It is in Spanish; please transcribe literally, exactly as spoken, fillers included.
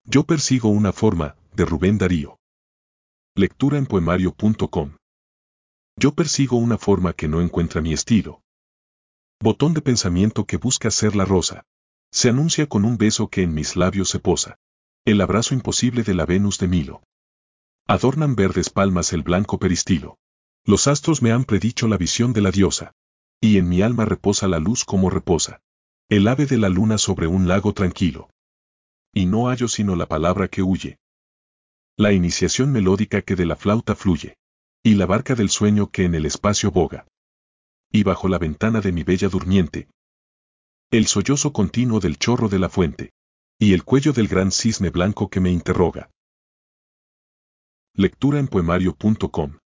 Yo persigo una forma, de Rubén Darío. Lectura en poemario punto com. Yo persigo una forma que no encuentra mi estilo. Botón de pensamiento que busca ser la rosa. Se anuncia con un beso que en mis labios se posa. El abrazo imposible de la Venus de Milo. Adornan verdes palmas el blanco peristilo. Los astros me han predicho la visión de la diosa. Y en mi alma reposa la luz como reposa el ave de la luna sobre un lago tranquilo. Y no hallo sino la palabra que huye. La iniciación melódica que de la flauta fluye. Y la barca del sueño que en el espacio boga. Y bajo la ventana de mi bella durmiente, el sollozo continuo del chorro de la fuente. Y el cuello del gran cisne blanco que me interroga. Lectura en poemario punto com.